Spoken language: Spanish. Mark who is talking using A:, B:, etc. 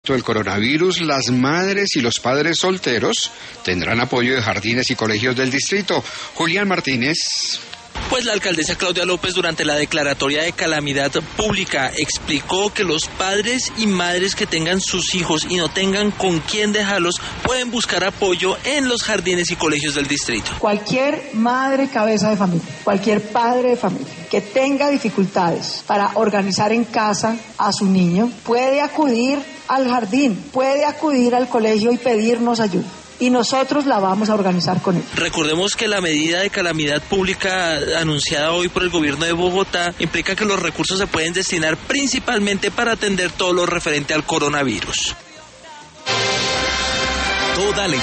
A: del coronavirus, las madres y los padres solteros tendrán apoyo de jardines y colegios del distrito. Julián Martínez.
B: Pues la alcaldesa Claudia López, durante la declaratoria de calamidad pública, explicó que los padres y madres que tengan sus hijos y no tengan con quién dejarlos pueden buscar apoyo en los jardines y colegios del distrito.
C: Cualquier madre cabeza de familia, cualquier padre de familia que tenga dificultades para organizar en casa a su niño, puede acudir al jardín, puede acudir al colegio y pedirnos ayuda. Y nosotros la vamos a organizar con él.
B: Recordemos que la medida de calamidad pública anunciada hoy por el gobierno de Bogotá implica que los recursos se pueden destinar principalmente para atender todo lo referente al coronavirus.
D: Toda la